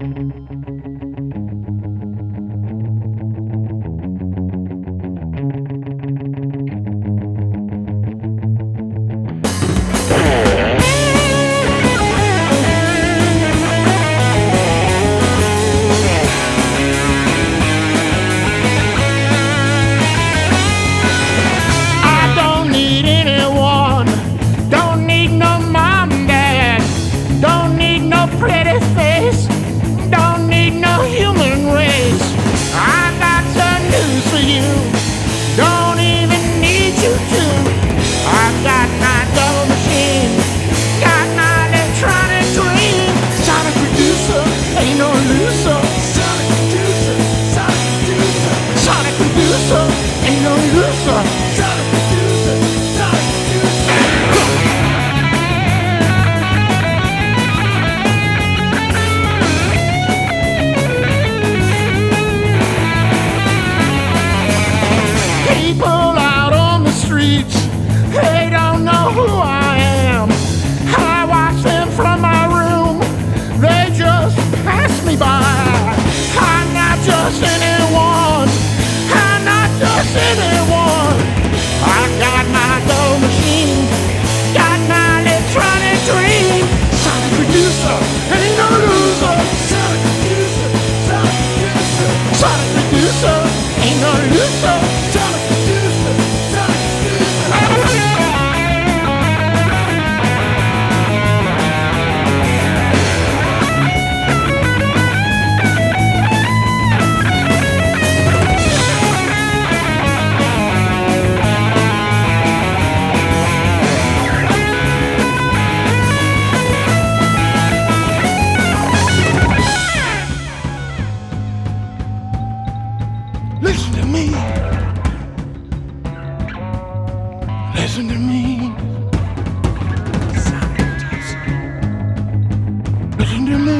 Pretty face, don't need no human race. I got some news for you, don't even need you to. I got my double machine, got my electronic dream. Sonic producer, ain't no loser. Sonic producer, sonic producer. Sonic producer, ain't no loser. Sonic producer, sonic producer. People out on the streets, they don't know who I am. I watch them from my room, they just pass me by. I'm not just anyone, I'm not just anyone. I got my dough machine, got my electronic dream. Sonic producer, ain't no loser. Sonic producer, sonic producer. Sonic producer, ain't no loser. Sonic producer, sonic producer. Listen to me. Listen to me. Listen to me.